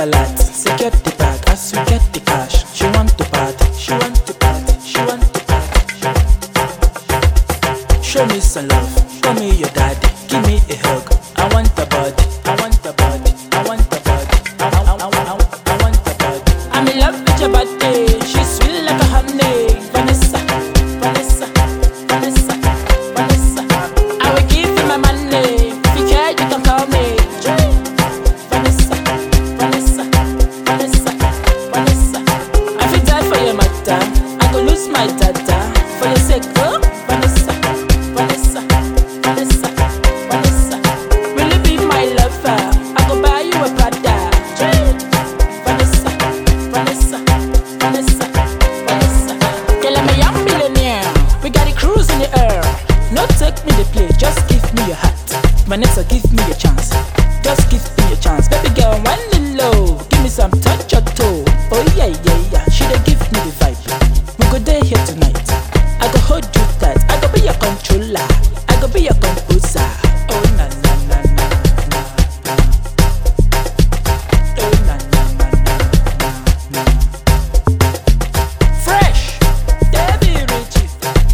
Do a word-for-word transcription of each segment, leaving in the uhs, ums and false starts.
a lot. Secure the bag as we get the cash. She want to party, she want to party, she want to party. Show me some love, call me your daddy, give me a hug. I want a body, I want a body, I want a body, I, I, I, I, I want a body. I'm in love with your body, she's sweet like a honey. Vanessa, Vanessa, Vanessa, Vanessa. I will give you my money, if you care you can call me. Vanessa, Vanessa, Vanessa, Vanessa. I feel die for your matter, I go lose my data for your sake, oh. Vanessa, Vanessa, Vanessa, Vanessa. Will you be my lover? I go buy you a Prada. Vanessa, Vanessa, Vanessa, Vanessa. Girl, I'm a young millionaire. We got a cruise in the air. No take me to play, just give me your heart. Vanessa, give me a chance. Just give me a chance. Baby girl, one little low. Give me some touch or toe. Oh yeah, yeah, yeah. She dey give me the vibe. We go there here tonight. I go hold you tight. I go be your controller. I go be your composer. Oh na na na na na na. Oh na na na na na na. Fresh, Debbie Richie.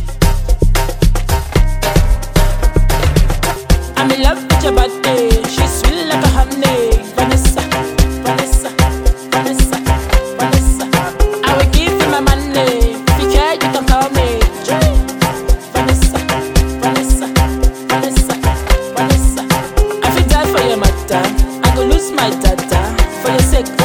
I'm in love with your body. She's sweet like a honey. Vanessa, Vanessa, Vanessa, Vanessa. I will give you my money. If you care, you can call me. Vanessa, Vanessa, Vanessa, Vanessa. I feel die for your matter. I go lose my data for your sake.